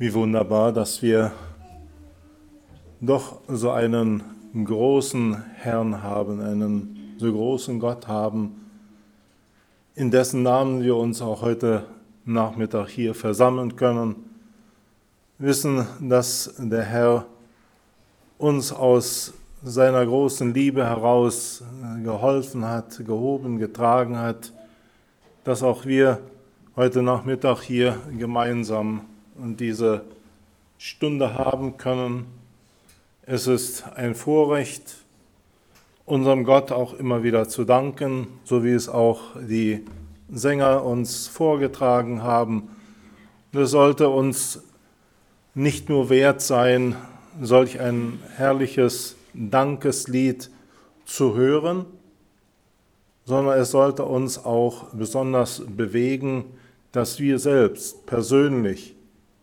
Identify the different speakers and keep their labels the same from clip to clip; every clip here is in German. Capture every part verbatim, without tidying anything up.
Speaker 1: Wie wunderbar, dass wir doch so einen großen Herrn haben, einen so großen Gott haben, in dessen Namen wir uns auch heute Nachmittag hier versammeln können, wissen, dass der Herr uns aus seiner großen Liebe heraus geholfen hat, gehoben, getragen hat, dass auch wir heute Nachmittag hier gemeinsam diese Stunde haben können. Es ist ein Vorrecht, unserem Gott auch immer wieder zu danken, so wie es auch die Sänger uns vorgetragen haben. Es sollte uns nicht nur wert sein, solch ein herrliches Dankeslied zu hören, sondern es sollte uns auch besonders bewegen, dass wir selbst persönlich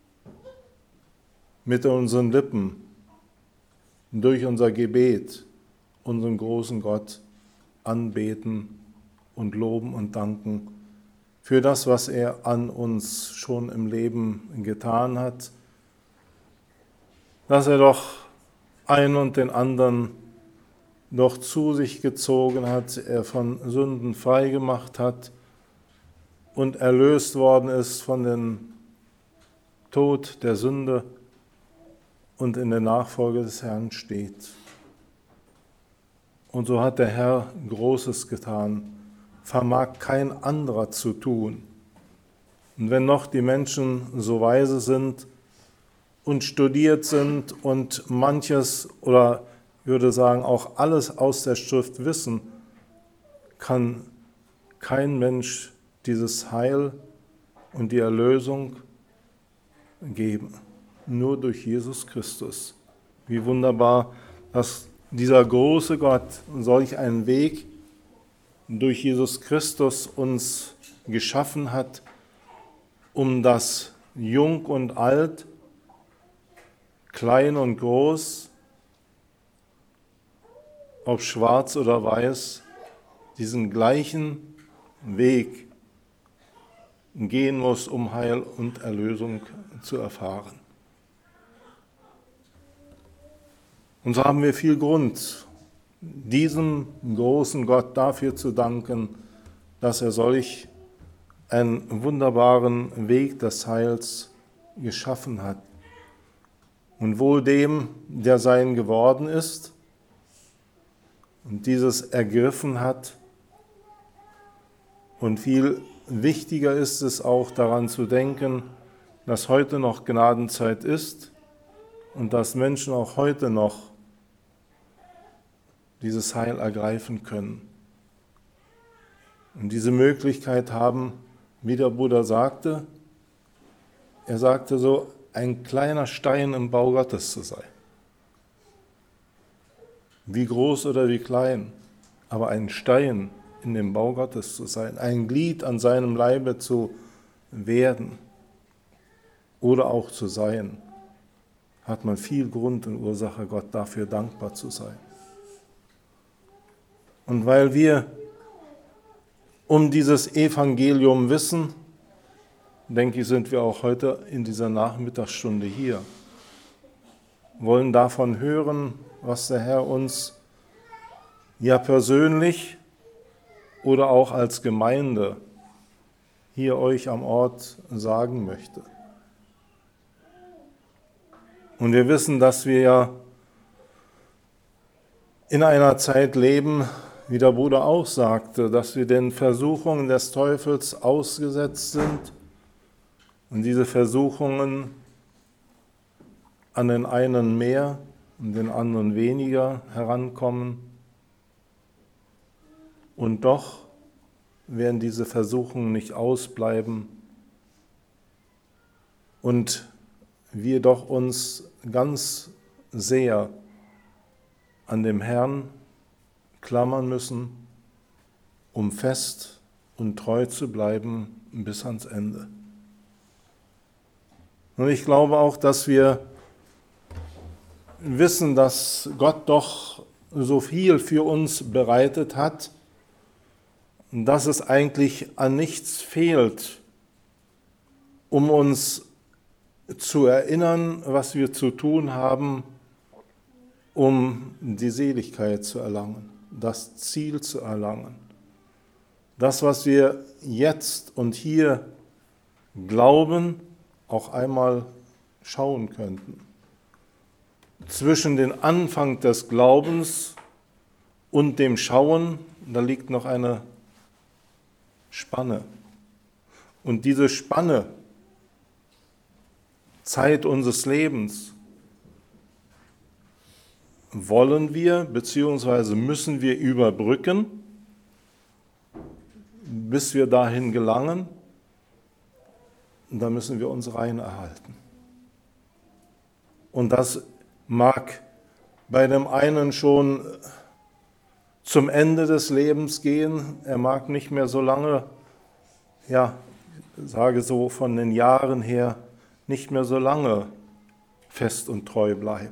Speaker 1: mit unseren Lippen durch unser Gebet unseren großen Gott anbeten und loben und danken für das, was er an uns schon im Leben getan hat, dass er doch einen und den anderen doch zu sich gezogen hat, er von Sünden frei gemacht hat und erlöst worden ist von dem Tod der Sünde und in der Nachfolge des Herrn steht. Und so hat der Herr Großes getan, vermag kein anderer zu tun. Und wenn noch die Menschen so weise sind und studiert sind und manches oder ich würde sagen auch alles aus der Schrift wissen, kann kein Mensch dieses Heil und die Erlösung geben. Nur durch Jesus Christus. Wie wunderbar, dass dieser große Gott solch einen Weg durch Jesus Christus uns geschaffen hat, um das Jung und Alt, klein und groß, ob schwarz oder weiß, diesen gleichen Weg gehen muss, um Heil und Erlösung zu erfahren. Und so haben wir viel Grund, diesem großen Gott dafür zu danken, dass er solch einen wunderbaren Weg des Heils geschaffen hat. Und wohl dem, der sein geworden ist und dieses ergriffen hat. Und viel wichtiger ist es auch daran zu denken, dass heute noch Gnadenzeit ist und dass Menschen auch heute noch dieses Heil ergreifen können. Und diese Möglichkeit haben, wie der Bruder sagte, er sagte so, ein kleiner Stein im Bau Gottes zu sein. Wie groß oder wie klein, aber ein Stein in dem Bau Gottes zu sein, ein Glied an seinem Leibe zu werden oder auch zu sein, hat man viel Grund und Ursache, Gott dafür dankbar zu sein. Und weil wir um dieses Evangelium wissen, denke ich, sind wir auch heute in dieser Nachmittagsstunde hier, wollen davon hören, was der Herr uns ja persönlich oder auch als Gemeinde hier euch am Ort sagen möchte. Und wir wissen, dass wir ja in einer Zeit leben, wie der Bruder auch sagte, dass wir den Versuchungen des Teufels ausgesetzt sind und diese Versuchungen an den einen mehr und den anderen weniger herankommen. Und doch werden diese Versuchungen nicht ausbleiben und wir doch uns ganz sehr an dem Herrn klammern müssen, um fest und treu zu bleiben bis ans Ende. Und ich glaube auch, dass wir wissen, dass Gott doch so viel für uns bereitet hat, dass es eigentlich an nichts fehlt, um uns zu erinnern, was wir zu tun haben, um die Seligkeit zu erlangen, das Ziel zu erlangen. Das, was wir jetzt und hier glauben, auch einmal schauen könnten. Zwischen dem Anfang des Glaubens und dem Schauen, da liegt noch eine Spanne. Und diese Spanne, Zeit unseres Lebens, wollen wir bzw. müssen wir überbrücken, bis wir dahin gelangen. Da müssen wir uns rein erhalten. Und das mag bei dem einen schon zum Ende des Lebens gehen. Er mag nicht mehr so lange, ja, sage so von den Jahren her, nicht mehr so lange fest und treu bleiben.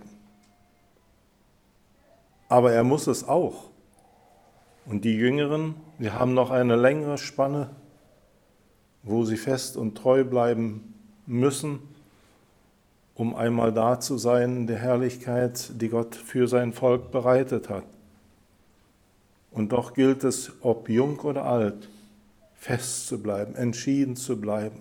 Speaker 1: Aber er muss es auch. Und die Jüngeren, wir haben noch eine längere Spanne, wo sie fest und treu bleiben müssen, um einmal da zu sein in der Herrlichkeit, die Gott für sein Volk bereitet hat. Und doch gilt es, ob jung oder alt, fest zu bleiben, entschieden zu bleiben,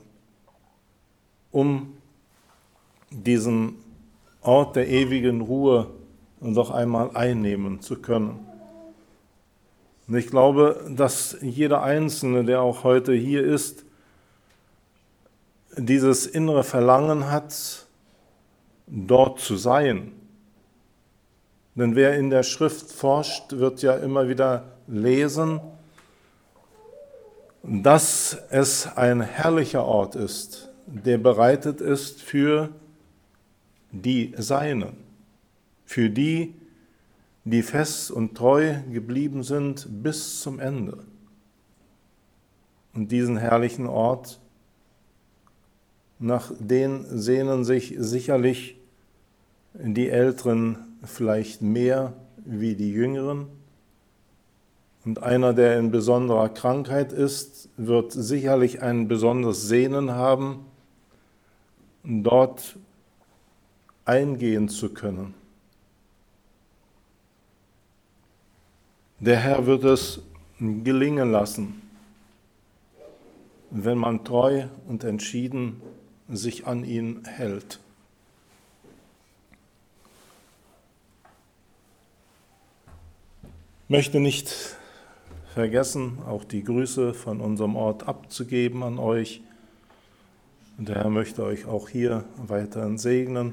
Speaker 1: um diesen Ort der ewigen Ruhe noch einmal einnehmen zu können. Und ich glaube, dass jeder Einzelne, der auch heute hier ist, dieses innere Verlangen hat, dort zu sein. Denn wer in der Schrift forscht, wird ja immer wieder lesen, dass es ein herrlicher Ort ist, der bereitet ist für die Seinen, für die, die fest und treu geblieben sind bis zum Ende. Und diesen herrlichen Ort, nach den sehnen sich sicherlich die Älteren vielleicht mehr wie die Jüngeren. Und einer, der in besonderer Krankheit ist, wird sicherlich ein besonderes Sehnen haben, dort eingehen zu können. Der Herr wird es gelingen lassen, wenn man treu und entschieden sich an ihn hält. Ich möchte nicht vergessen, auch die Grüße von unserem Ort abzugeben an euch. Und der Herr möchte euch auch hier weiterhin segnen.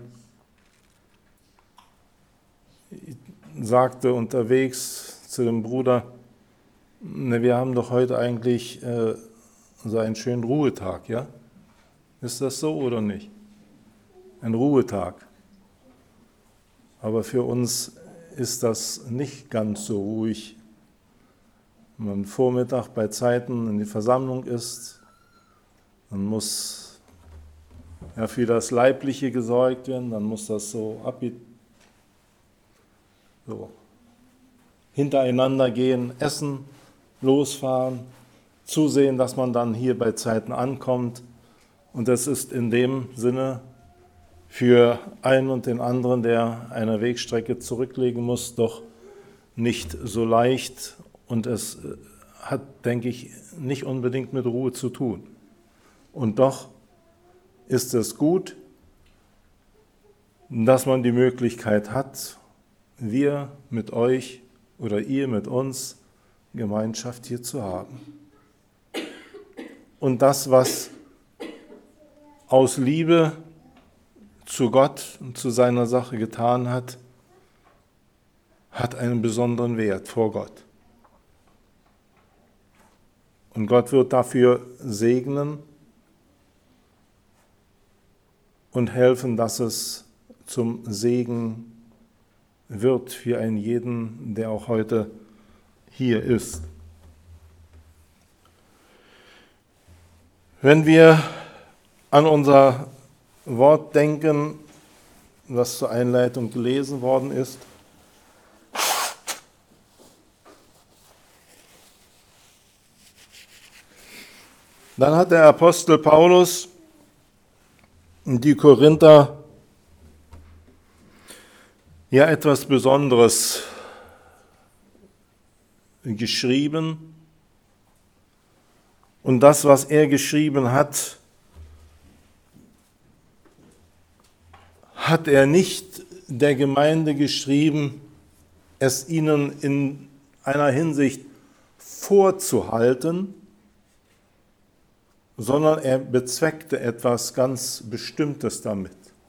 Speaker 1: Ich sagte unterwegs zu dem Bruder, ne, wir haben doch heute eigentlich äh, so einen schönen Ruhetag, ja? Ist das so oder nicht? Ein Ruhetag. Aber für uns ist das nicht ganz so ruhig. Wenn man Vormittag bei Zeiten in die Versammlung ist, dann muss ja für das Leibliche gesorgt werden, dann muss das so, ab, so hintereinander gehen, essen, losfahren, zusehen, dass man dann hier bei Zeiten ankommt. Und das ist in dem Sinne für einen und den anderen, der eine Wegstrecke zurücklegen muss, doch nicht so leicht. Und es hat, denke ich, nicht unbedingt mit Ruhe zu tun. Und doch ist es gut, dass man die Möglichkeit hat, wir mit euch oder ihr mit uns Gemeinschaft hier zu haben. Und das, was aus Liebe zu Gott und zu seiner Sache getan hat, hat einen besonderen Wert vor Gott. Und Gott wird dafür segnen und helfen, dass es zum Segen wird für einen jeden, der auch heute hier ist. Wenn wir an unser Wort denken, was zur Einleitung gelesen worden ist, dann hat der Apostel Paulus die Korinther ja etwas Besonderes geschrieben. Und das, was er geschrieben hat, hat er nicht der Gemeinde geschrieben, es ihnen in einer Hinsicht vorzuhalten, sondern er bezweckte etwas ganz Bestimmtes damit.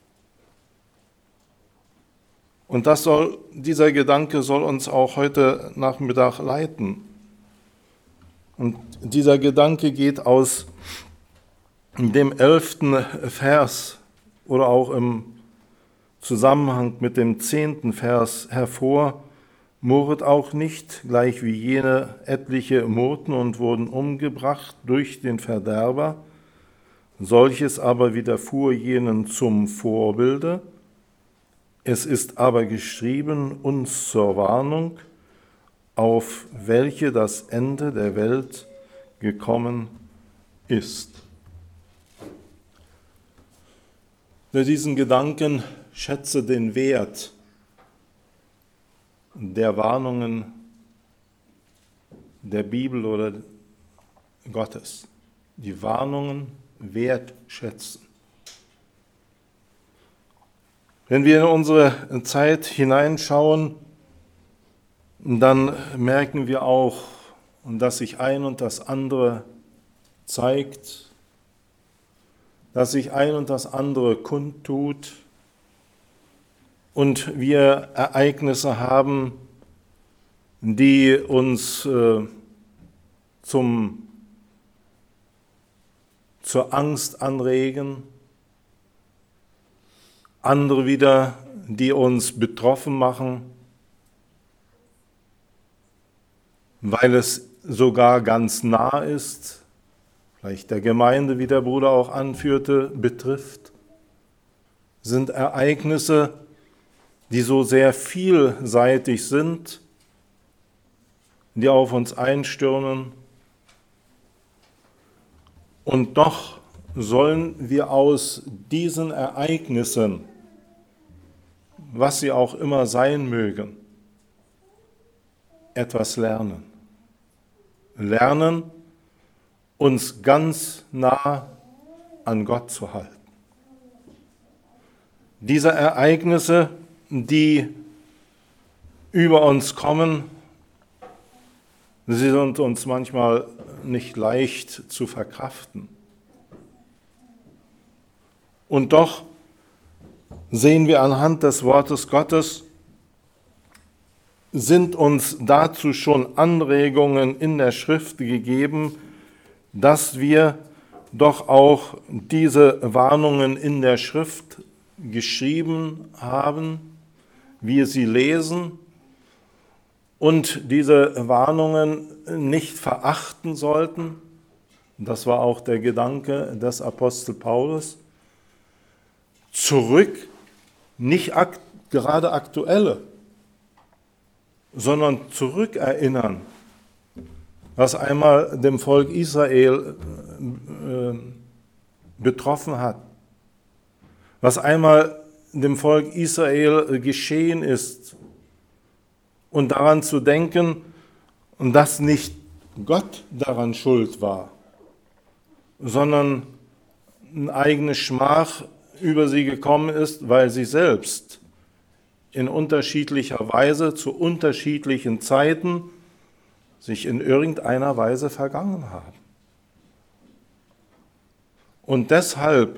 Speaker 1: Und das soll, dieser Gedanke soll uns auch heute Nachmittag leiten. Und dieser Gedanke geht aus dem elften Vers oder auch im Zusammenhang mit dem zehnten Vers hervor: Murret auch nicht, gleich wie jene etliche murrten und wurden umgebracht durch den Verderber. Solches aber widerfuhr jenen zum Vorbilde. Es ist aber geschrieben uns zur Warnung, auf welche das Ende der Welt gekommen ist. Für diesen Gedanken schätze den Wert der Warnungen der Bibel oder Gottes. Die Warnungen wertschätzen. Wenn wir in unsere Zeit hineinschauen, dann merken wir auch, dass sich ein und das andere zeigt, dass sich ein und das andere kundtut und wir Ereignisse haben, die uns äh, zum, zur Angst anregen, andere wieder, die uns betroffen machen, weil es sogar ganz nah ist, vielleicht der Gemeinde, wie der Bruder auch anführte, betrifft, sind Ereignisse, die so sehr vielseitig sind, die auf uns einstürmen. Und doch sollen wir aus diesen Ereignissen, was sie auch immer sein mögen, etwas lernen. Lernen, uns ganz nah an Gott zu halten. Diese Ereignisse, die über uns kommen, sie sind uns manchmal nicht leicht zu verkraften. Und doch sehen wir anhand des Wortes Gottes, sind uns dazu schon Anregungen in der Schrift gegeben, dass wir doch auch diese Warnungen in der Schrift geschrieben haben, wir sie lesen und diese Warnungen nicht verachten sollten. Das war auch der Gedanke des Apostel Paulus. Zurück, nicht akt, gerade aktuelle, sondern zurückerinnern, was einmal dem Volk Israel äh, betroffen hat, was einmal dem Volk Israel geschehen ist, und daran zu denken, dass nicht Gott daran schuld war, sondern eine eigene Schmach über sie gekommen ist, weil sie selbst in unterschiedlicher Weise zu unterschiedlichen Zeiten sich in irgendeiner Weise vergangen haben. Und deshalb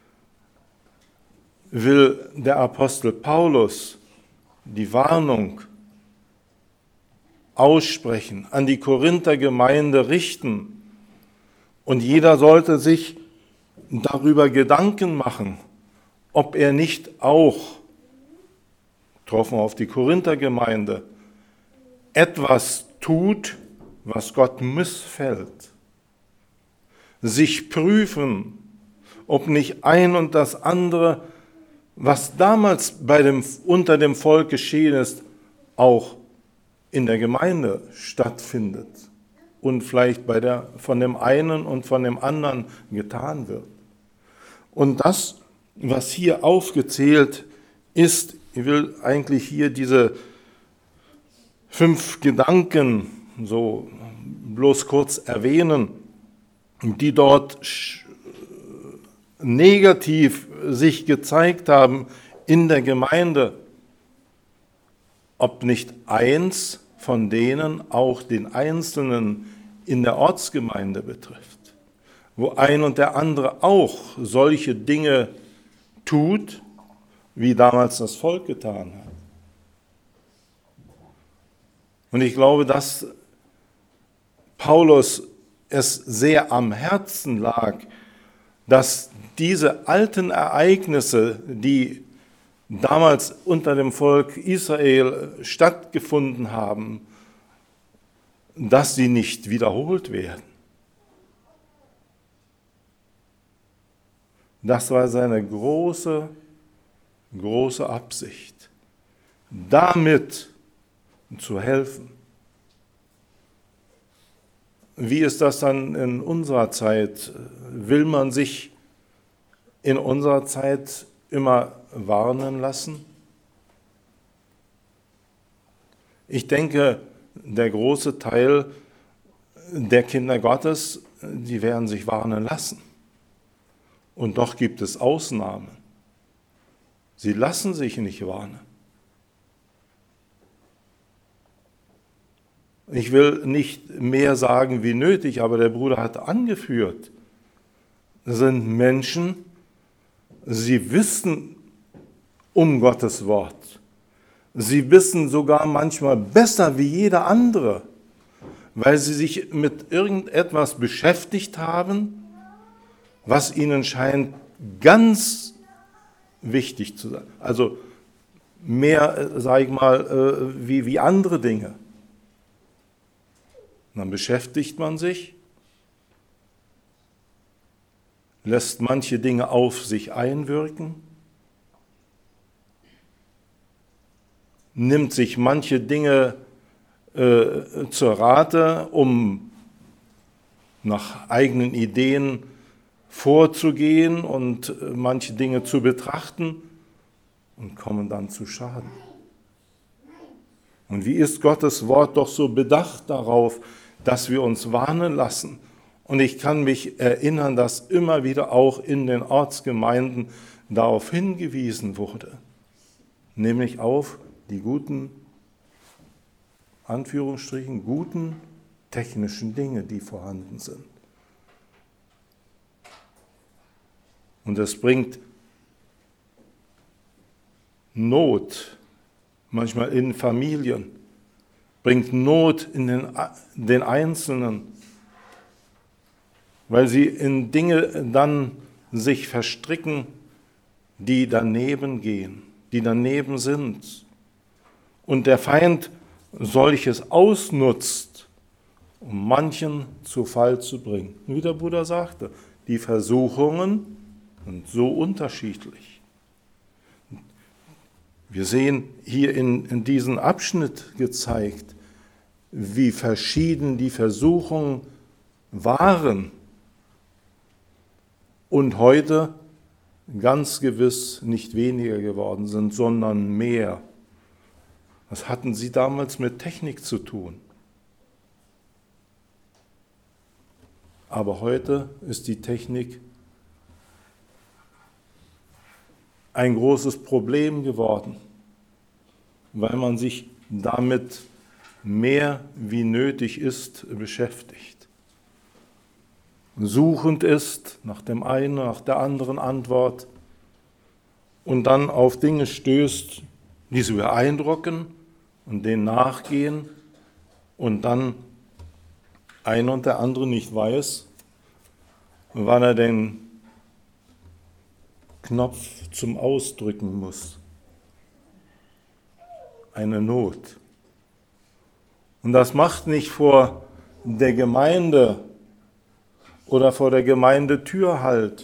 Speaker 1: will der Apostel Paulus die Warnung aussprechen, an die Korinther-Gemeinde richten. Und jeder sollte sich darüber Gedanken machen, ob er nicht auch, getroffen auf die Korinther-Gemeinde, etwas tut, was Gott missfällt. Sich prüfen, ob nicht ein und das andere, was damals bei dem, unter dem Volk geschehen ist, auch in der Gemeinde stattfindet und vielleicht bei der, von dem einen und von dem anderen getan wird. Und das was hier aufgezählt ist, ich will eigentlich hier diese fünf Gedanken so bloß kurz erwähnen, die dort negativ sich gezeigt haben in der Gemeinde, ob nicht eins von denen auch den Einzelnen in der Ortsgemeinde betrifft, wo ein und der andere auch solche Dinge tut, wie damals das Volk getan hat. Und ich glaube, dass Paulus es sehr am Herzen lag, dass diese alten Ereignisse, die damals unter dem Volk Israel stattgefunden haben, dass sie nicht wiederholt werden. Das war seine große, große Absicht, damit zu helfen. Wie ist das dann in unserer Zeit? Will man sich in unserer Zeit immer warnen lassen? Ich denke, der große Teil der Kinder Gottes, die werden sich warnen lassen. Und doch gibt es Ausnahmen. Sie lassen sich nicht warnen. Ich will nicht mehr sagen wie nötig, aber der Bruder hat angeführt, das sind Menschen, sie wissen um Gottes Wort. Sie wissen sogar manchmal besser wie jeder andere, weil sie sich mit irgendetwas beschäftigt haben, was ihnen scheint ganz wichtig zu sein. Also mehr, sage ich mal, wie, wie andere Dinge. Dann beschäftigt man sich, lässt manche Dinge auf sich einwirken, nimmt sich manche Dinge äh, zur Rate, um nach eigenen Ideen vorzugehen und äh, manche Dinge zu betrachten und kommen dann zu Schaden. Und wie ist Gottes Wort doch so bedacht darauf, dass wir uns warnen lassen? Und ich kann mich erinnern, dass immer wieder auch in den Ortsgemeinden darauf hingewiesen wurde, nämlich auf die guten, Anführungsstrichen, guten technischen Dinge, die vorhanden sind. Und es bringt Not, manchmal in Familien, bringt Not in den, den Einzelnen, weil sie in Dinge dann sich verstricken, die daneben gehen, die daneben sind. Und der Feind solches ausnutzt, um manchen zu Fall zu bringen. Wie der Bruder sagte, die Versuchungen sind so unterschiedlich. Wir sehen hier in, in diesem Abschnitt gezeigt, wie verschieden die Versuchungen waren und heute ganz gewiss nicht weniger geworden sind, sondern mehr. Was hatten sie damals mit Technik zu tun? Aber heute ist die Technik ein großes Problem geworden, weil man sich damit mehr wie nötig ist beschäftigt. Suchend ist nach dem einen, nach der anderen Antwort und dann auf Dinge stößt, die sie beeindrucken und denen nachgehen und dann ein und der andere nicht weiß, wann er den Knopf zum Ausdrücken muss. Eine Not. Und das macht nicht vor der Gemeinde oder vor der Gemeindetür Halt.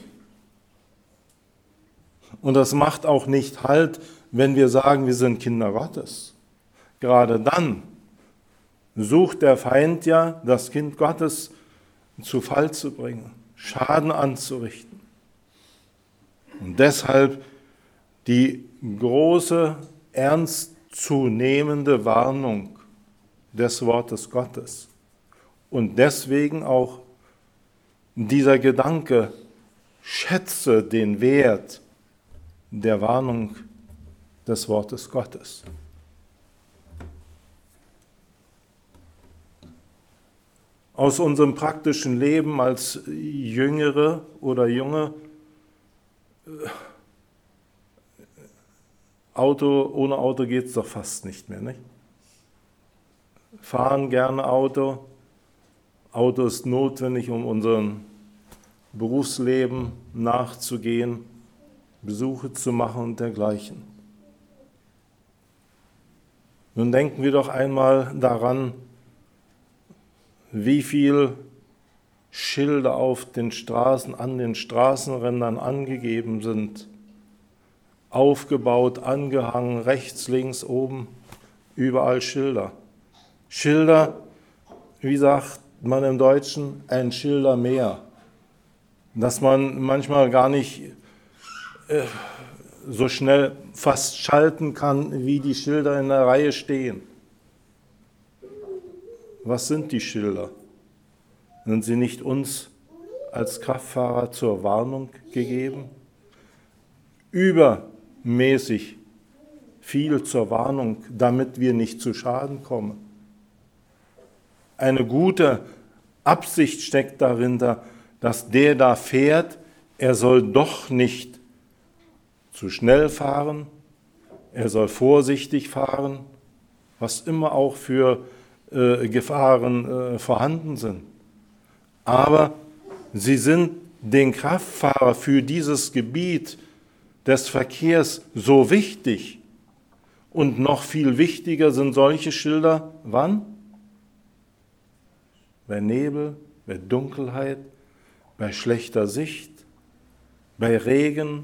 Speaker 1: Und das macht auch nicht Halt, wenn wir sagen, wir sind Kinder Gottes. Gerade dann sucht der Feind ja, das Kind Gottes zu Fall zu bringen, Schaden anzurichten. Und deshalb die große, ernstzunehmende Warnung des Wortes Gottes. Und deswegen auch dieser Gedanke, schätze den Wert der Warnung des Wortes Gottes. Aus unserem praktischen Leben als Jüngere oder Junge, Auto, ohne Auto geht es doch fast nicht mehr, nicht? Fahren gerne Auto. Auto ist notwendig, um unserem Berufsleben nachzugehen, Besuche zu machen und dergleichen. Nun denken wir doch einmal daran, wie viel Schilder auf den Straßen, an den Straßenrändern angegeben sind, aufgebaut, angehangen, rechts, links, oben, überall Schilder. Schilder, wie sagt man im Deutschen, ein Schilder mehr, dass man manchmal gar nicht äh, so schnell fast schalten kann, wie die Schilder in der Reihe stehen. Was sind die Schilder? Sind sie nicht uns als Kraftfahrer zur Warnung gegeben? Übermäßig viel zur Warnung, damit wir nicht zu Schaden kommen. Eine gute Absicht steckt dahinter, dass der da fährt, er soll doch nicht zu schnell fahren, er soll vorsichtig fahren, was immer auch für äh, Gefahren äh, vorhanden sind. Aber sie sind den Kraftfahrer für dieses Gebiet des Verkehrs so wichtig. Und noch viel wichtiger sind solche Schilder, wann? Bei Nebel, bei Dunkelheit, bei schlechter Sicht, bei Regen.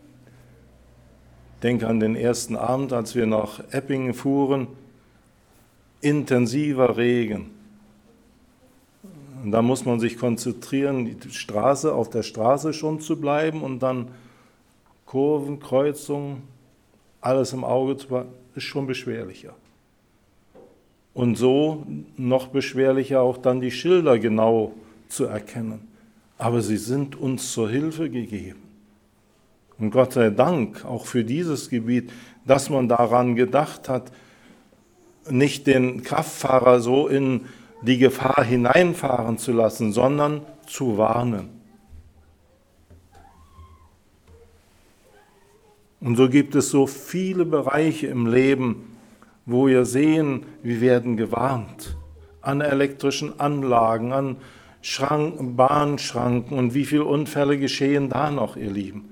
Speaker 1: Denke an den ersten Abend, als wir nach Eppingen fuhren, intensiver Regen. Und da muss man sich konzentrieren, die Straße, auf der Straße schon zu bleiben und dann Kurven, Kreuzungen, alles im Auge zu behalten, ist schon beschwerlicher. Und so noch beschwerlicher auch dann die Schilder genau zu erkennen. Aber sie sind uns zur Hilfe gegeben. Und Gott sei Dank auch für dieses Gebiet, dass man daran gedacht hat, nicht den Kraftfahrer so in die Gefahr hineinfahren zu lassen, sondern zu warnen. Und so gibt es so viele Bereiche im Leben, wo wir sehen, wir werden gewarnt. An elektrischen Anlagen, an Schranken, Bahnschranken und wie viele Unfälle geschehen da noch, ihr Lieben.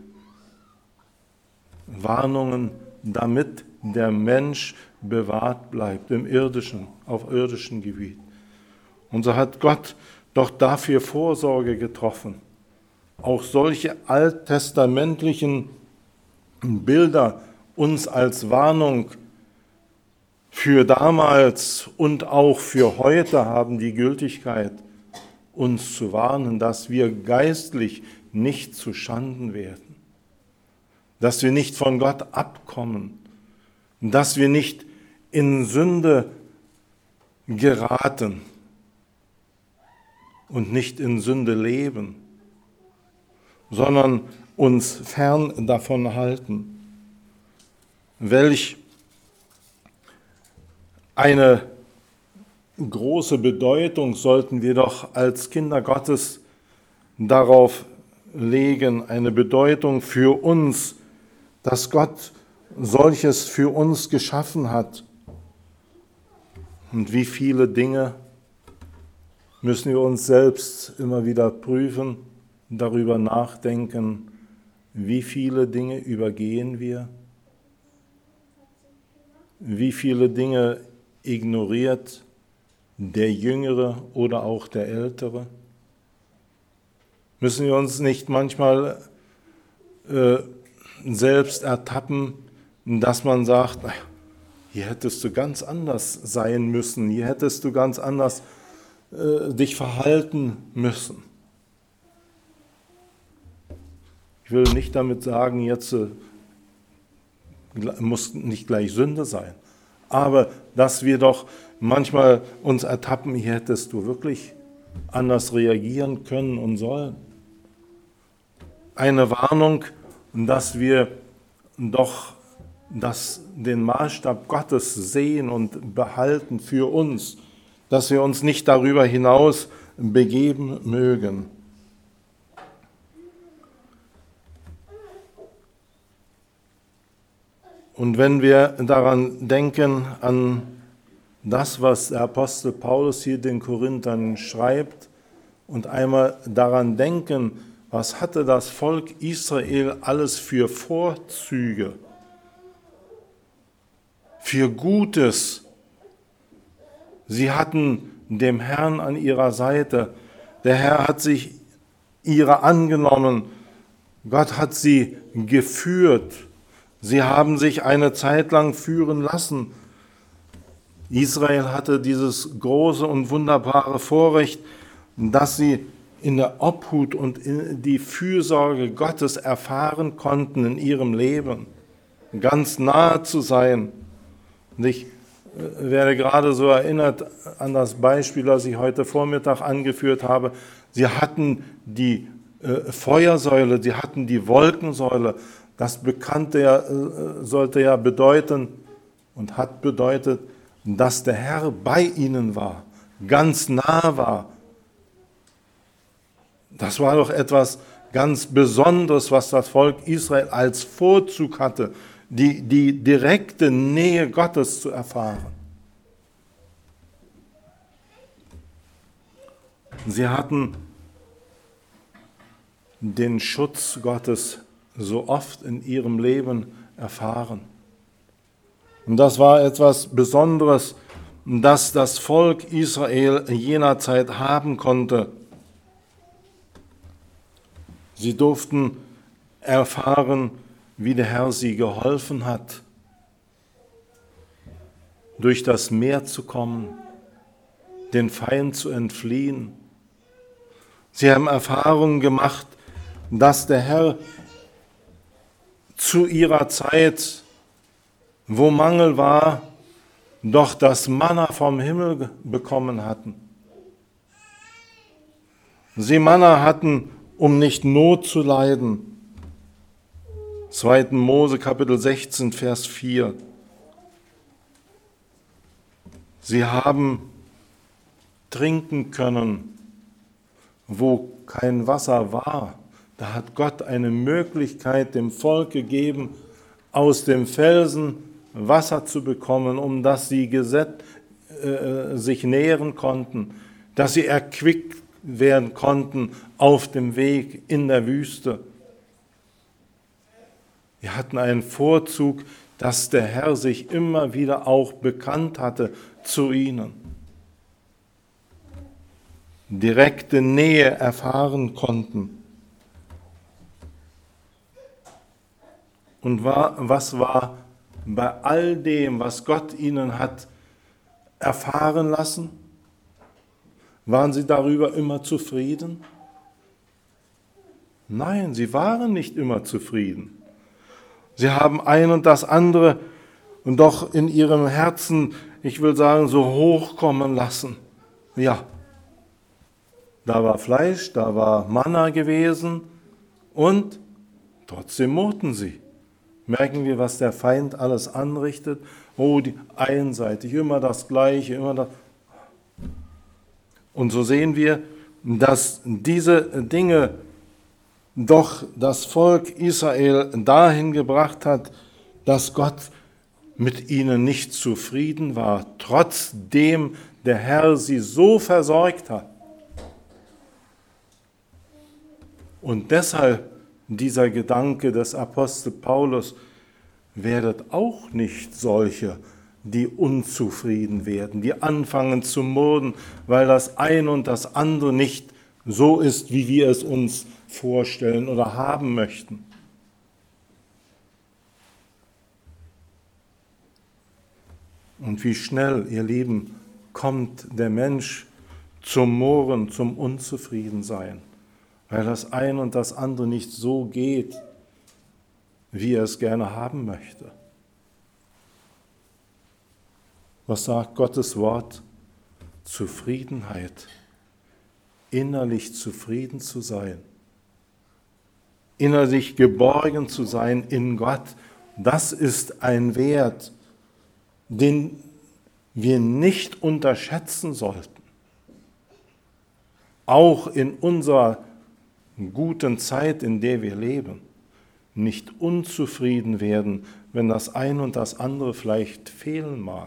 Speaker 1: Warnungen, damit der Mensch bewahrt bleibt im irdischen, auf irdischem Gebiet. Und so hat Gott doch dafür Vorsorge getroffen. Auch solche alttestamentlichen Bilder uns als Warnung für damals und auch für heute haben die Gültigkeit, uns zu warnen, dass wir geistlich nicht zu Schanden werden, dass wir nicht von Gott abkommen, dass wir nicht in Sünde geraten und nicht in Sünde leben, sondern uns fern davon halten. Welch eine große Bedeutung sollten wir doch als Kinder Gottes darauf legen, eine Bedeutung für uns, dass Gott solches für uns geschaffen hat. Und wie viele Dinge müssen wir uns selbst immer wieder prüfen, darüber nachdenken, wie viele Dinge übergehen wir, wie viele Dinge ignoriert der Jüngere oder auch der Ältere. Müssen wir uns nicht manchmal äh, selbst ertappen, dass man sagt, hier hättest du ganz anders sein müssen, hier hättest du ganz anders äh, dich verhalten müssen. Ich will nicht damit sagen, jetzt äh, muss nicht gleich Sünde sein, aber dass wir doch manchmal uns ertappen, hier hättest du wirklich anders reagieren können und sollen. Eine Warnung, dass wir doch das, den Maßstab Gottes sehen und behalten für uns, dass wir uns nicht darüber hinaus begeben mögen. Und wenn wir daran denken, an das, was der Apostel Paulus hier den Korinthern schreibt, und einmal daran denken, was hatte das Volk Israel alles für Vorzüge, für Gutes. Sie hatten dem Herrn an ihrer Seite. Der Herr hat sich ihrer angenommen. Gott hat sie geführt. Sie haben sich eine Zeit lang führen lassen. Israel hatte dieses große und wunderbare Vorrecht, dass sie in der Obhut und in die Fürsorge Gottes erfahren konnten in ihrem Leben, ganz nahe zu sein. Und ich werde gerade so erinnert an das Beispiel, das ich heute Vormittag angeführt habe. Sie hatten die äh, Feuersäule, sie hatten die Wolkensäule. Das Bekannte ja, äh, sollte ja bedeuten und hat bedeutet, dass der Herr bei ihnen war, ganz nah war. Das war doch etwas ganz Besonderes, was das Volk Israel als Vorzug hatte, die, die direkte Nähe Gottes zu erfahren. Sie hatten den Schutz Gottes so oft in ihrem Leben erfahren. Und das war etwas Besonderes, das das Volk Israel in jener Zeit haben konnte. Sie durften erfahren, wie der Herr sie geholfen hat, durch das Meer zu kommen, den Feind zu entfliehen. Sie haben Erfahrungen gemacht, dass der Herr zu ihrer Zeit, wo Mangel war, doch das Manna vom Himmel bekommen hatten. Sie Manna hatten, um nicht Not zu leiden. zweiter Mose Kapitel sechzehn, Vers vier. Sie haben trinken können, wo kein Wasser war. Da hat Gott eine Möglichkeit dem Volk gegeben, aus dem Felsen Wasser zu bekommen, um dass sie gesetzt, äh, sich nähren konnten, dass sie erquickt werden konnten auf dem Weg in der Wüste. Wir hatten einen Vorzug, dass der Herr sich immer wieder auch bekannt hatte zu ihnen. Direkte Nähe erfahren konnten. Und war, was war bei all dem, was Gott ihnen hat erfahren lassen? Waren sie darüber immer zufrieden? Nein, sie waren nicht immer zufrieden. Sie haben ein und das andere und doch in ihrem Herzen, ich will sagen, so hochkommen lassen. Ja, da war Fleisch, da war Manna gewesen und trotzdem murrten sie. Merken wir, was der Feind alles anrichtet? Oh, die einseitig, immer das Gleiche, immer das. Und so sehen wir, dass diese Dinge doch das Volk Israel dahin gebracht hat, dass Gott mit ihnen nicht zufrieden war, trotzdem der Herr sie so versorgt hat. Und deshalb dieser Gedanke des Apostel Paulus, werdet auch nicht solche, die unzufrieden werden, die anfangen zu murren, weil das eine und das andere nicht so ist, wie wir es uns vorstellen oder haben möchten. Und wie schnell, ihr Lieben, kommt der Mensch zum Murren, zum Unzufriedensein. weil das ein und das andere nicht so geht, wie er es gerne haben möchte. Was sagt Gottes Wort? Zufriedenheit, innerlich zufrieden zu sein, innerlich geborgen zu sein in Gott, das ist ein Wert, den wir nicht unterschätzen sollten. Auch in unserer guten Zeit, in der wir leben, nicht unzufrieden werden, wenn das ein und das andere vielleicht fehlen mag.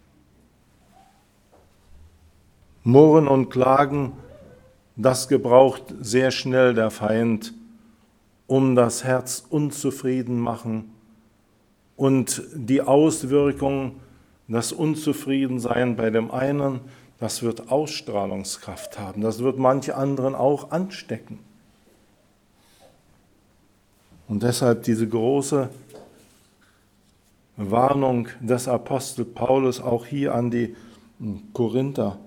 Speaker 1: Murren und Klagen, das gebraucht sehr schnell der Feind, um das Herz unzufrieden machen und die Auswirkung, das Unzufriedensein bei dem einen, das wird Ausstrahlungskraft haben, das wird manche anderen auch anstecken. Und deshalb diese große Warnung des Apostel Paulus auch hier an die Korinther.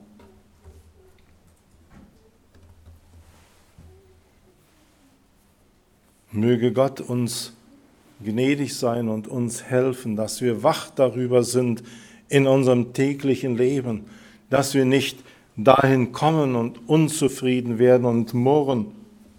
Speaker 1: Möge Gott uns gnädig sein und uns helfen, dass wir wach darüber sind in unserem täglichen Leben, dass wir nicht dahin kommen und unzufrieden werden und murren.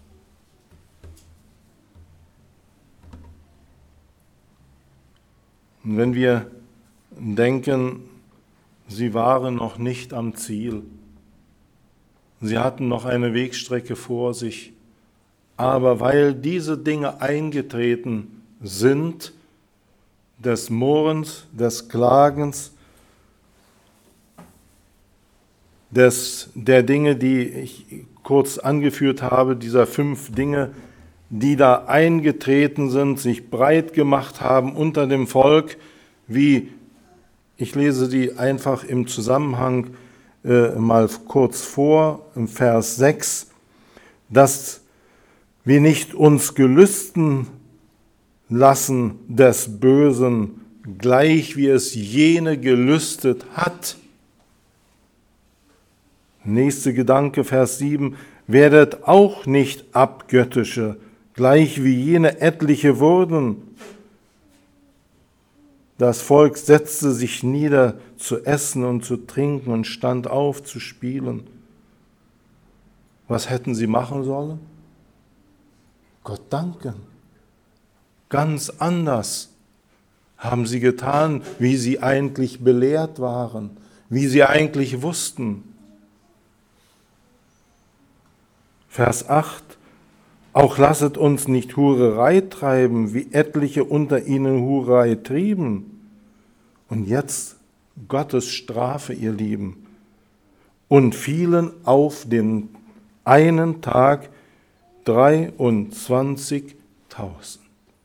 Speaker 1: Und wenn wir denken, sie waren noch nicht am Ziel, sie hatten noch eine Wegstrecke vor sich, aber weil diese Dinge eingetreten sind, des Murrens, des Klagens, des, der Dinge, die ich kurz angeführt habe, dieser fünf Dinge, die da eingetreten sind, sich breit gemacht haben unter dem Volk, wie, ich lese die einfach im Zusammenhang äh, mal kurz vor, im Vers sechs, dass wir nicht uns gelüsten lassen des Bösen, gleich wie es jene gelüstet hat. Nächster Gedanke, Vers sieben, werdet auch nicht abgöttische, gleich wie jene etliche wurden. Das Volk setzte sich nieder zu essen und zu trinken und stand auf zu spielen. Was hätten sie machen sollen? Gott danken. Ganz anders haben sie getan, wie sie eigentlich belehrt waren, wie sie eigentlich wussten. Vers acht, auch lasset uns nicht Hurerei treiben, wie etliche unter ihnen Hurerei trieben. Und jetzt Gottes Strafe, ihr Lieben. Und fielen auf den einen Tag dreiundzwanzigtausend.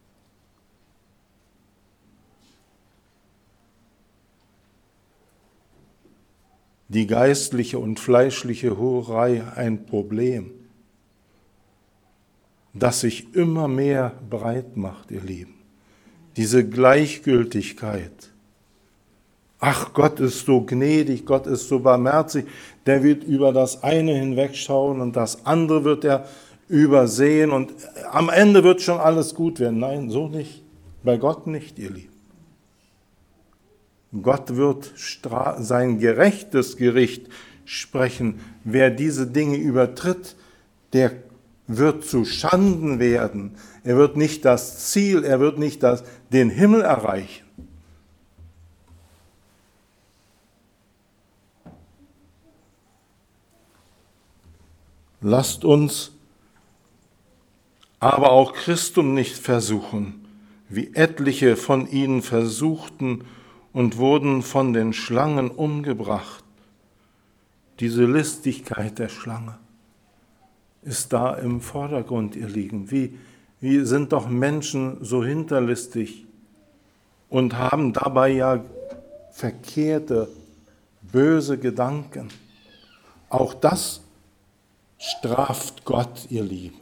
Speaker 1: Die geistliche und fleischliche Hurerei ein Problem, das sich immer mehr breit macht, ihr Lieben. Diese Gleichgültigkeit. Ach, Gott ist so gnädig, Gott ist so barmherzig, der wird über das eine hinwegschauen und das andere wird er übersehen und am Ende wird schon alles gut werden. Nein, so nicht. Bei Gott nicht, ihr Lieben. Gott wird sein gerechtes Gericht sprechen. Wer diese Dinge übertritt, der wird zu Schanden werden. Er wird nicht das Ziel, er wird nicht das, den Himmel erreichen. Lasst uns aber auch Christum nicht versuchen, wie etliche von ihnen versuchten und wurden von den Schlangen umgebracht. Diese Listigkeit der Schlange ist da im Vordergrund, ihr Lieben. Wie, wie sind doch Menschen so hinterlistig und haben dabei ja verkehrte, böse Gedanken. Auch das straft Gott, ihr Lieben.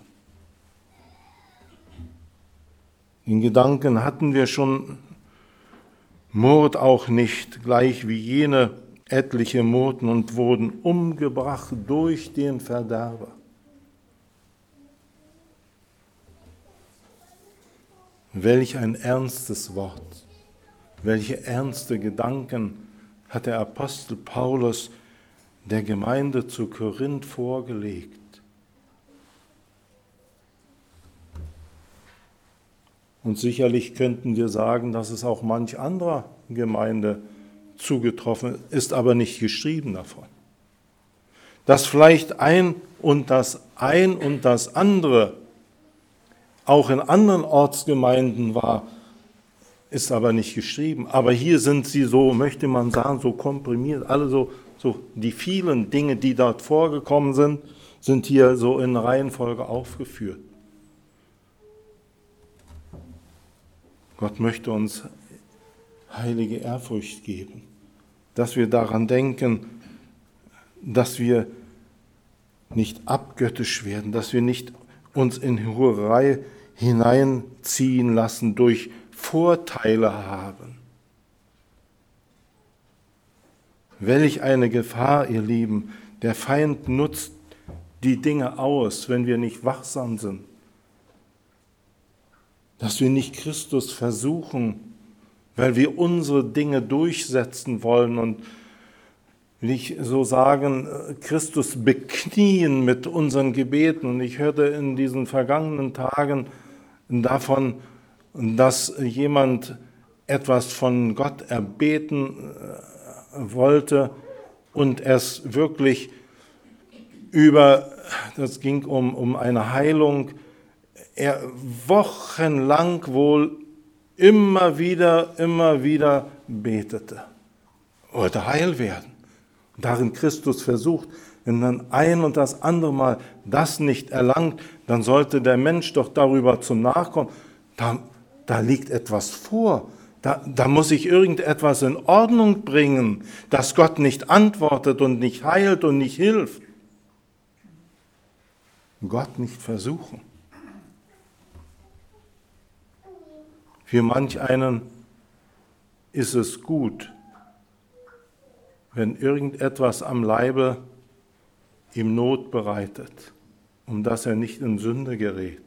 Speaker 1: Den Gedanken hatten wir schon, murrt auch nicht, gleich wie jene etliche murrten und wurden umgebracht durch den Verderber. Welch ein ernstes Wort, welche ernste Gedanken hat der Apostel Paulus der Gemeinde zu Korinth vorgelegt. Und sicherlich könnten wir sagen, dass es auch manch anderer Gemeinde zugetroffen ist, aber nicht geschrieben davon. Dass vielleicht ein und das ein und das andere auch in anderen Ortsgemeinden war, ist aber nicht geschrieben. Aber hier sind sie so, möchte man sagen, so komprimiert. Alle so, so die vielen Dinge, die dort vorgekommen sind, sind hier so in Reihenfolge aufgeführt. Gott möchte uns heilige Ehrfurcht geben, dass wir daran denken, dass wir nicht abgöttisch werden, dass wir nicht uns in Hurerei hineinziehen lassen, durch Vorteile haben. Welch eine Gefahr, ihr Lieben. Der Feind nutzt die Dinge aus, wenn wir nicht wachsam sind. Dass wir nicht Christus versuchen, weil wir unsere Dinge durchsetzen wollen und nicht so sagen, Christus beknien mit unseren Gebeten. Und ich hörte in diesen vergangenen Tagen davon, dass jemand etwas von Gott erbeten wollte und es wirklich über, das ging um, um eine Heilung, er wochenlang wohl immer wieder, immer wieder betete, wollte heil werden. Darin Christus versucht, wenn man ein und das andere Mal das nicht erlangt, dann sollte der Mensch doch darüber zum Nachkommen. Da, da liegt etwas vor. Da, da muss ich irgendetwas in Ordnung bringen, dass Gott nicht antwortet und nicht heilt und nicht hilft. Gott nicht versuchen. Für manch einen ist es gut, wenn irgendetwas am Leibe ihm Not bereitet, um dass er nicht in Sünde gerät.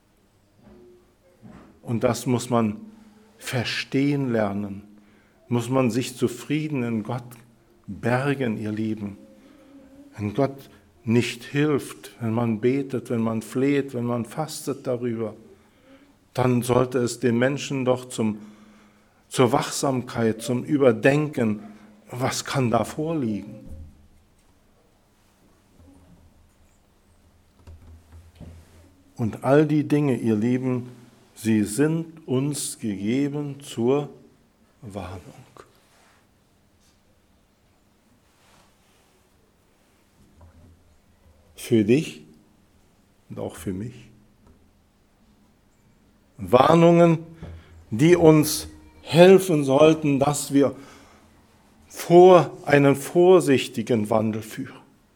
Speaker 1: Und das muss man verstehen lernen, muss man sich zufrieden in Gott bergen, ihr Lieben. Wenn Gott nicht hilft, wenn man betet, wenn man fleht, wenn man fastet darüber, dann sollte es den Menschen doch zum, zur Wachsamkeit, zum Überdenken, was kann da vorliegen? Und all die Dinge, ihr Lieben, sie sind uns gegeben zur Warnung. Für dich und auch für mich. Warnungen, die uns helfen sollten, dass wir vor einen vorsichtigen Wandel führen.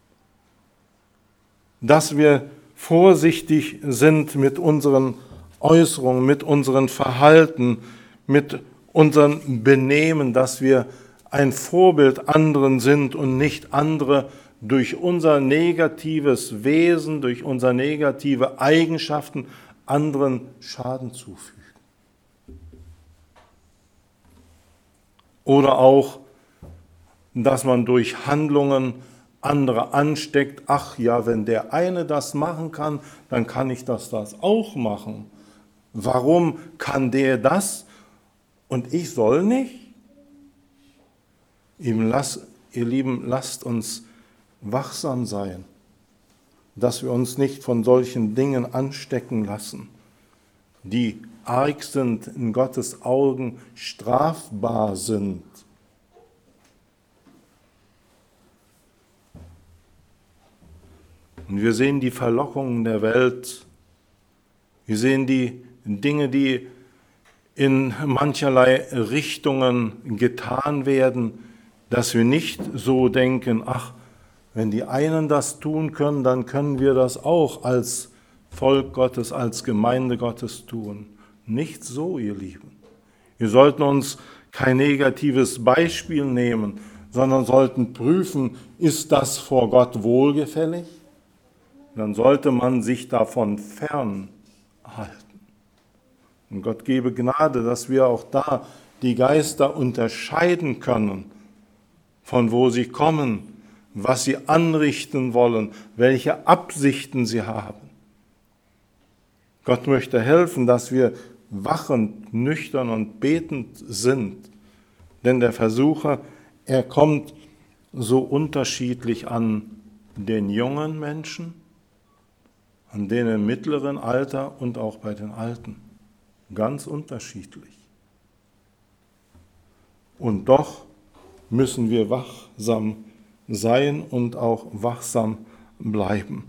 Speaker 1: Dass wir vorsichtig sind mit unseren Äußerungen, mit unserem Verhalten, mit unserem Benehmen, dass wir ein Vorbild anderen sind und nicht andere durch unser negatives Wesen, durch unsere negative Eigenschaften anderen Schaden zufügen. Oder auch, dass man durch Handlungen andere ansteckt. Ach ja, wenn der eine das machen kann, dann kann ich das, das auch machen. Warum kann der das und ich soll nicht? Ihr Lieben, lasst uns wachsam sein, dass wir uns nicht von solchen Dingen anstecken lassen, die arg sind, in Gottes Augen strafbar sind. Und wir sehen die Verlockungen der Welt, wir sehen die Dinge, die in mancherlei Richtungen getan werden, dass wir nicht so denken, ach, wenn die einen das tun können, dann können wir das auch als Volk Gottes, als Gemeinde Gottes tun. Nicht so, ihr Lieben. Wir sollten uns kein negatives Beispiel nehmen, sondern sollten prüfen, ist das vor Gott wohlgefällig? Dann sollte man sich davon fernhalten. Und Gott gebe Gnade, dass wir auch da die Geister unterscheiden können, von wo sie kommen, was sie anrichten wollen, welche Absichten sie haben. Gott möchte helfen, dass wir wachend, nüchtern und betend sind, denn der Versucher, er kommt so unterschiedlich an den jungen Menschen, an denen im mittleren Alter und auch bei den Alten. Ganz unterschiedlich. Und doch müssen wir wachsam sein und auch wachsam bleiben.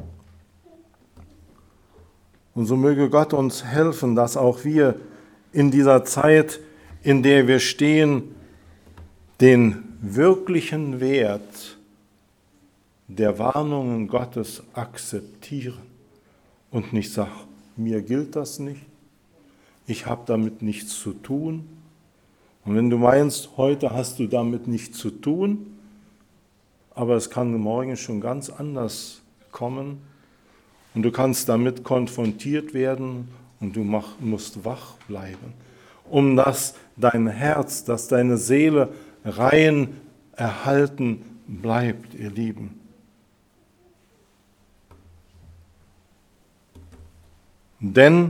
Speaker 1: Und so möge Gott uns helfen, dass auch wir in dieser Zeit, in der wir stehen, den wirklichen Wert der Warnungen Gottes akzeptieren und nicht sagen, mir gilt das nicht, ich habe damit nichts zu tun. Und wenn du meinst, heute hast du damit nichts zu tun, aber es kann morgen schon ganz anders kommen und du kannst damit konfrontiert werden und du mach, musst wach bleiben, um dass dein Herz, dass deine Seele rein erhalten bleibt, ihr Lieben. Denn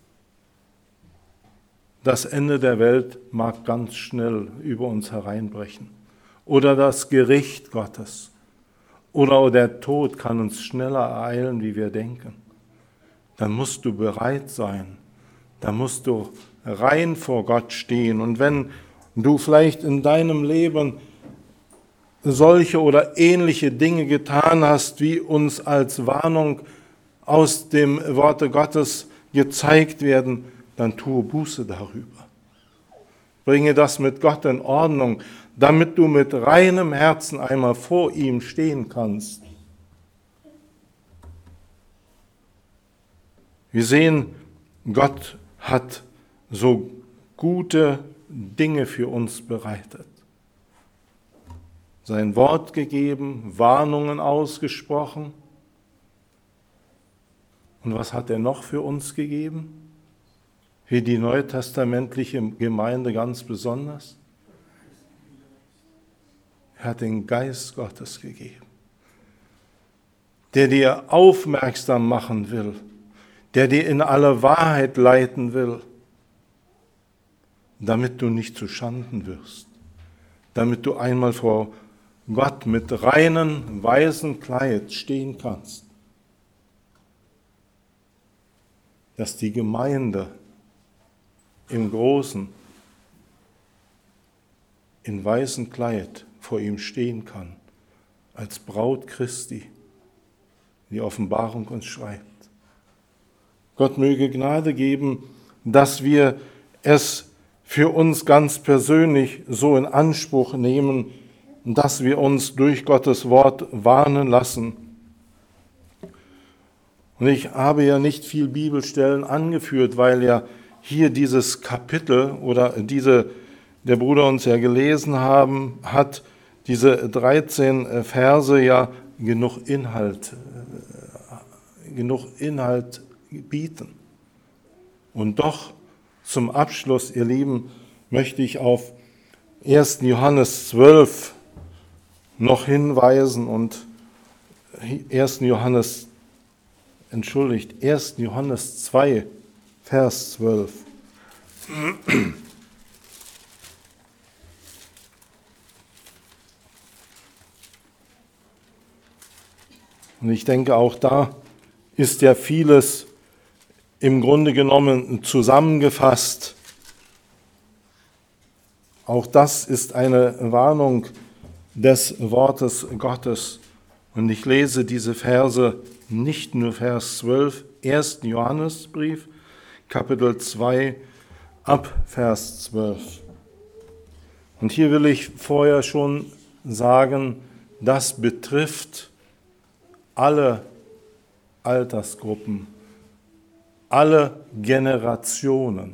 Speaker 1: das Ende der Welt mag ganz schnell über uns hereinbrechen. Oder das Gericht Gottes. Oder der Tod kann uns schneller ereilen, wie wir denken. Dann musst du bereit sein. Dann musst du rein vor Gott stehen. Und wenn du vielleicht in deinem Leben solche oder ähnliche Dinge getan hast, wie uns als Warnung aus dem Worte Gottes gezeigt werden, dann tue Buße darüber. Bringe das mit Gott in Ordnung, damit du mit reinem Herzen einmal vor ihm stehen kannst. Wir sehen, Gott hat so gute Dinge für uns bereitet. Sein Wort gegeben, Warnungen ausgesprochen. Und was hat er noch für uns gegeben? Wie die neutestamentliche Gemeinde ganz besonders. Er hat den Geist Gottes gegeben, der dir aufmerksam machen will, der dir in alle Wahrheit leiten will, damit du nicht zu Schanden wirst, damit du einmal vor Gott mit reinem, weißen Kleid stehen kannst, dass die Gemeinde im Großen in weißem Kleid vor ihm stehen kann, als Braut Christi, die Offenbarung uns schreibt. Gott möge Gnade geben, dass wir es für uns ganz persönlich so in Anspruch nehmen, dass wir uns durch Gottes Wort warnen lassen. Und ich habe ja nicht viel Bibelstellen angeführt, weil ja hier dieses Kapitel oder diese, der Bruder uns ja gelesen haben, hat diese dreizehn Verse ja genug Inhalt, genug Inhalt bieten. Und doch zum Abschluss, ihr Lieben, möchte ich auf ersten Johannes zwölf noch hinweisen und ersten Johannes, entschuldigt, ersten Johannes zwei, Vers zwölf. Und ich denke, auch da ist ja vieles im Grunde genommen zusammengefasst. Auch das ist eine Warnung des Wortes Gottes. Und ich lese diese Verse, nicht nur Vers zwölf, ersten Johannesbrief, Kapitel zwei, ab Vers zwölf. Und hier will ich vorher schon sagen, das betrifft alle Altersgruppen, alle Generationen.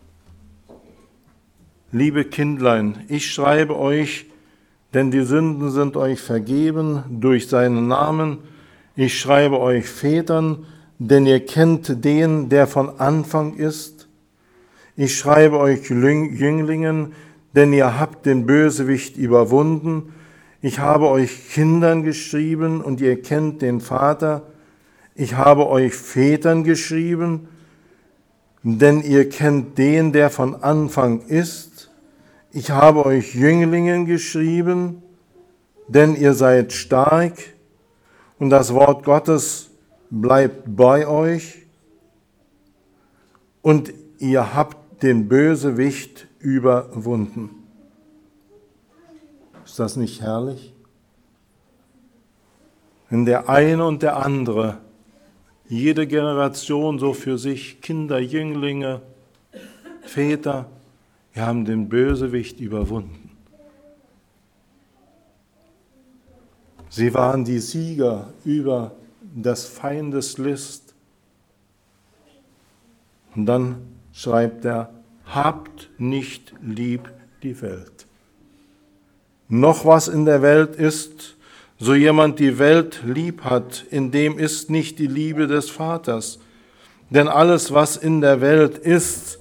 Speaker 1: Liebe Kindlein, ich schreibe euch, denn die Sünden sind euch vergeben durch seinen Namen. Ich schreibe euch Vätern, denn ihr kennt den, der von Anfang ist. Ich schreibe euch Jünglingen, denn ihr habt den Bösewicht überwunden. Ich habe euch Kindern geschrieben und ihr kennt den Vater. Ich habe euch Vätern geschrieben, denn ihr kennt den, der von Anfang ist. Ich habe euch Jünglingen geschrieben, denn ihr seid stark und das Wort Gottes bleibt bei euch und ihr habt den Bösewicht überwunden. Ist das nicht herrlich? Wenn der eine und der andere, jede Generation so für sich, Kinder, Jünglinge, Väter, wir haben den Bösewicht überwunden. Sie waren die Sieger über des Feindes List. Und dann schreibt er, habt nicht lieb die Welt. Noch was in der Welt ist, so jemand die Welt lieb hat, in dem ist nicht die Liebe des Vaters. Denn alles, was in der Welt ist,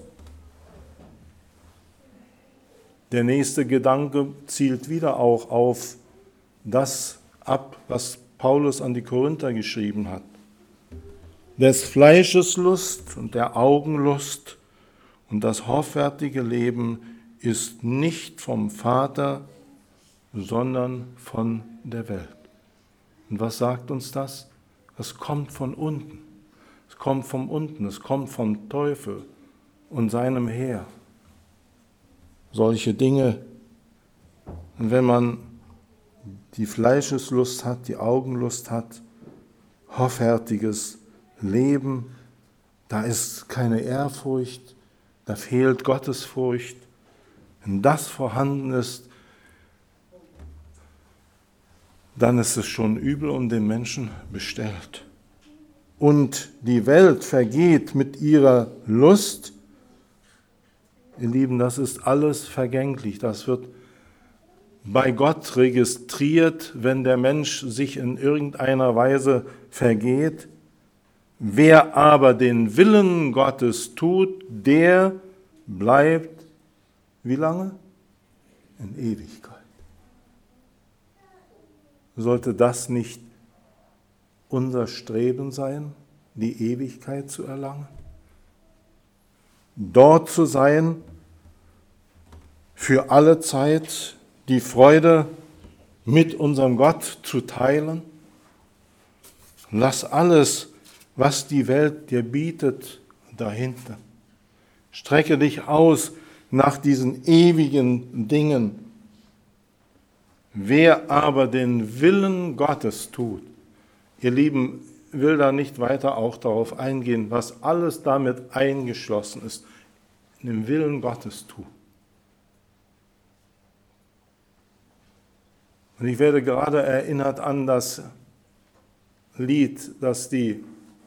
Speaker 1: der nächste Gedanke zielt wieder auch auf das ab, was Paulus an die Korinther geschrieben hat. Des Fleisches Lust und der Augenlust und das hoffärtige Leben ist nicht vom Vater, sondern von der Welt. Und was sagt uns das? Es kommt von unten. Es kommt von unten. Es kommt vom Teufel und seinem Heer. Solche Dinge, wenn man die Fleischeslust hat, die Augenlust hat, hoffärtiges Leben, da ist keine Ehrfurcht, da fehlt Gottesfurcht. Wenn das vorhanden ist, dann ist es schon übel um den Menschen bestellt. Und die Welt vergeht mit ihrer Lust. Ihr Lieben, das ist alles vergänglich. Das wird bei Gott registriert, wenn der Mensch sich in irgendeiner Weise vergeht. Wer aber den Willen Gottes tut, der bleibt, wie lange? In Ewigkeit. Sollte das nicht unser Streben sein, die Ewigkeit zu erlangen? Dort zu sein, für alle Zeit die Freude mit unserem Gott zu teilen? Lass alles, was die Welt dir bietet, dahinter. Strecke dich aus nach diesen ewigen Dingen. Wer aber den Willen Gottes tut, ihr Lieben, will da nicht weiter auch darauf eingehen, was alles damit eingeschlossen ist, den Willen Gottes tun. Und ich werde gerade erinnert an das Lied, das die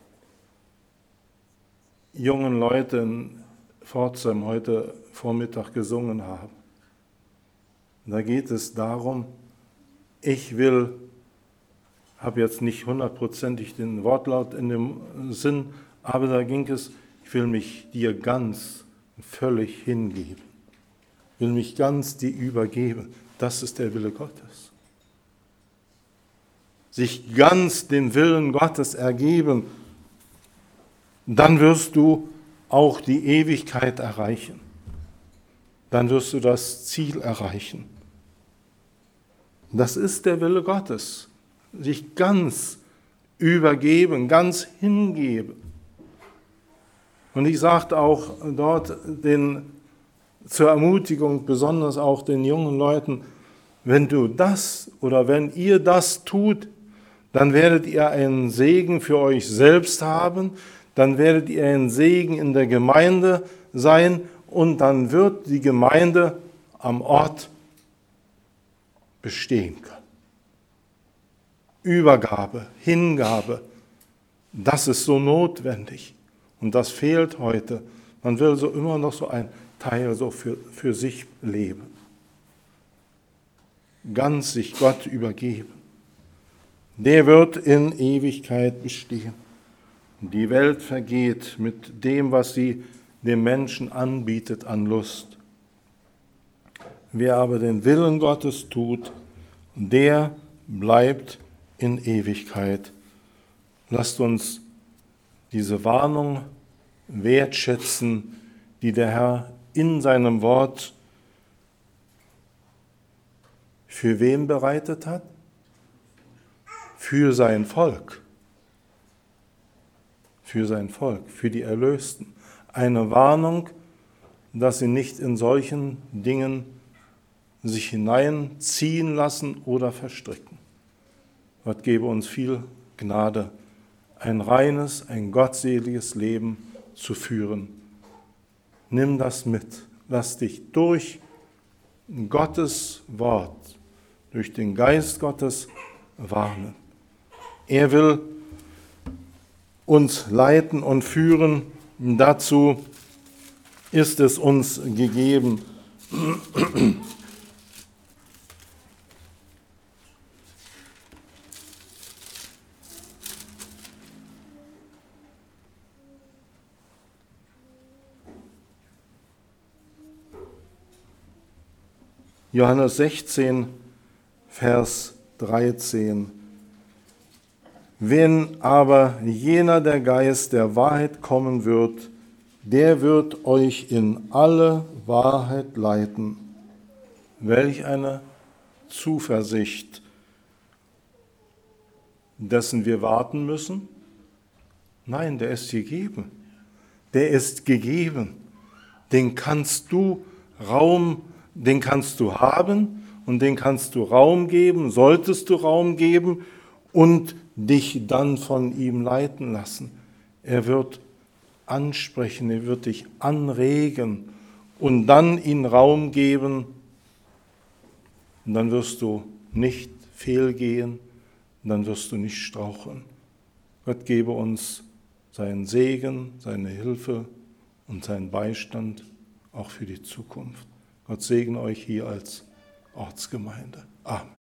Speaker 1: jungen Leute in Pforzheim heute Vormittag gesungen haben. Da geht es darum, ich will, habe jetzt nicht hundertprozentig den Wortlaut in dem Sinn, aber da ging es, ich will mich dir ganz, völlig hingeben. Ich will mich ganz dir übergeben. Das ist der Wille Gottes. Sich ganz dem Willen Gottes ergeben, dann wirst du auch die Ewigkeit erreichen. Dann wirst du das Ziel erreichen. Das ist der Wille Gottes. Sich ganz übergeben, ganz hingeben. Und ich sagte auch dort den, zur Ermutigung, besonders auch den jungen Leuten, wenn du das oder wenn ihr das tut, dann werdet ihr einen Segen für euch selbst haben, dann werdet ihr ein Segen in der Gemeinde sein und dann wird die Gemeinde am Ort bestehen können. Übergabe, Hingabe, das ist so notwendig und das fehlt heute. Man will so immer noch so ein Teil so für, für sich leben. Ganz sich Gott übergeben. Der wird in Ewigkeit bestehen. Die Welt vergeht mit dem, was sie dem Menschen anbietet an Lust. Wer aber den Willen Gottes tut, der bleibt in Ewigkeit. Lasst uns diese Warnung wertschätzen, die der Herr in seinem Wort für wen bereitet hat? Für sein Volk. Für sein Volk, für die Erlösten. Eine Warnung, dass sie nicht in solchen Dingen sich hineinziehen lassen oder verstricken. Gott gebe uns viel Gnade, ein reines, ein gottseliges Leben zu führen. Nimm das mit. Lass dich durch Gottes Wort, durch den Geist Gottes warnen. Er will uns leiten und führen. Dazu ist es uns gegeben. Johannes sechzehn, Vers dreizehn. Wenn aber jener der Geist der Wahrheit kommen wird, der wird euch in alle Wahrheit leiten. Welch eine Zuversicht, dessen wir warten müssen? Nein, der ist gegeben. Der ist gegeben. Den kannst du Raum Den kannst du haben und den kannst du Raum geben, solltest du Raum geben und dich dann von ihm leiten lassen. Er wird ansprechen, er wird dich anregen und dann ihm Raum geben. Und dann wirst du nicht fehlgehen, dann wirst du nicht straucheln. Gott gebe uns seinen Segen, seine Hilfe und seinen Beistand auch für die Zukunft. Gott segne euch hier als Ortsgemeinde. Amen.